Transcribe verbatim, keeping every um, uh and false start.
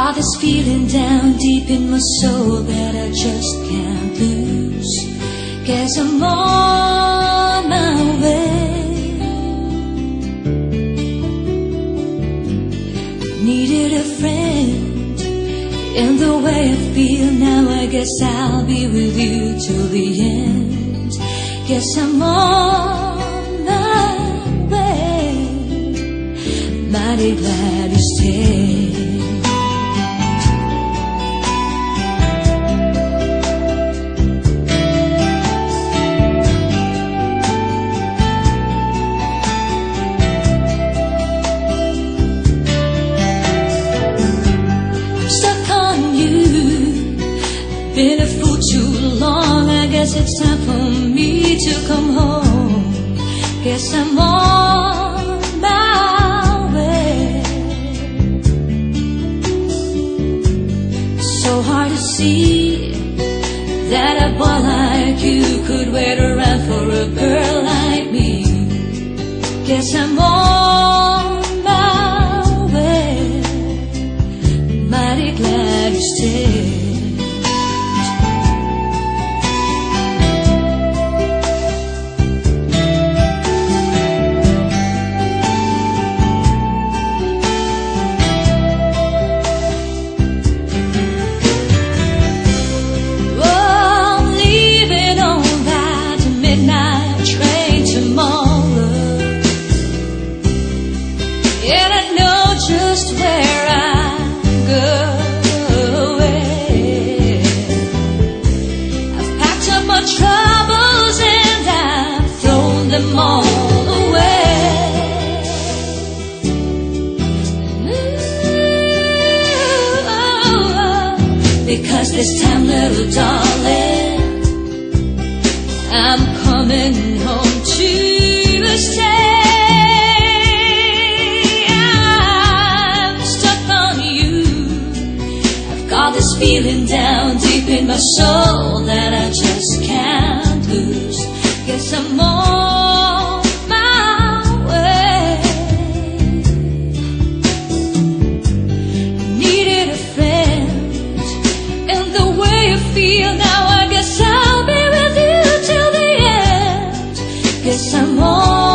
got this feeling down deep in my soul that I just can't lose. Guess I'm on my way. Needed a friend, and the way I feel now, I guess I'll be with you till the end. Guess I'm on my way. Mighty glad you stayed. Been a fool too long, I guess it's time for me to come home. Guess I'm on my way. So hard to see that a boy like you could wait around for a girl like me. Guess I'm on my way. Mighty glad you stayed. Troubles and I've thrown them all away. Ooh, because this time, little darling, I'm coming home to stay. I'm stuck on you. I've got this feeling down deep in my soul that I just can't lose. Guess I'm on my way. Needed a friend, and the way I feel now, I guess I'll be with you till the end. Guess I'm on